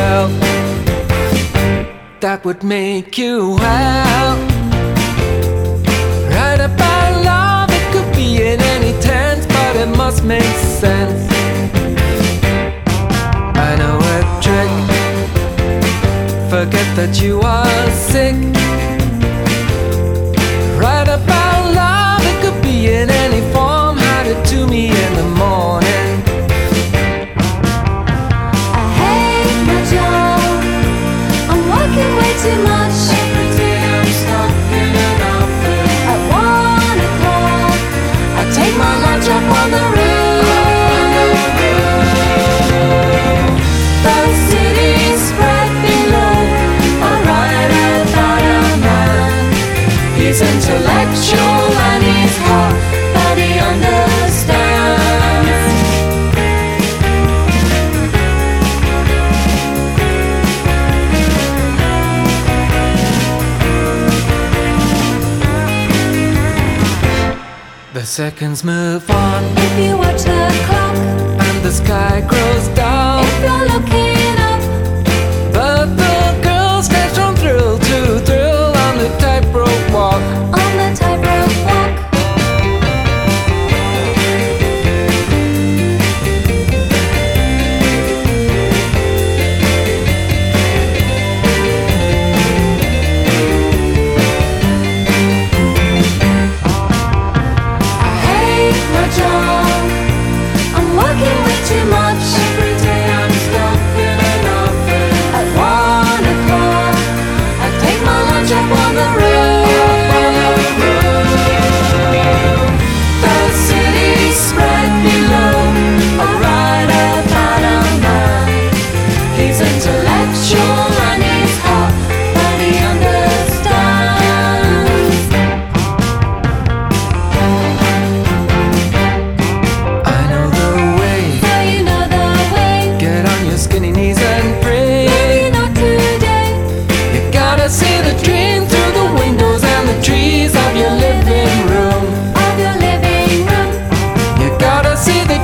yourself that would make you well. Write about love, it could be in any tense, but it must make sense. I know a trick, forget that you are sick. Write about love, it could be in any form. Hide it to me in the morning. I hate my job, I'm working way too much. Every day I'm stuck in an office. At 1 o'clock, I take my lunch up on the roof. The city's spread below, a writer thought a man. He's intellectual and he's hot, but he understands. The seconds move on, If you watch the clock, and the sky grows dark. if you're looking up, But the girls dance from thrill to thrill on the tightrope walk. on the tightrope walk. I hate my job, I'm working way too much. Every day I'm stuck in an office. At 1 o'clock, I take my lunch up on the roof. The city's spread below, a writer thought a man. He's intellectual and he's hot, but he understands. I know the way. So you know the way. Get on your skinny knees and pray. Maybe not today. You gotta see the dream through the windows and the trees of your living room. Of your living room. You gotta see the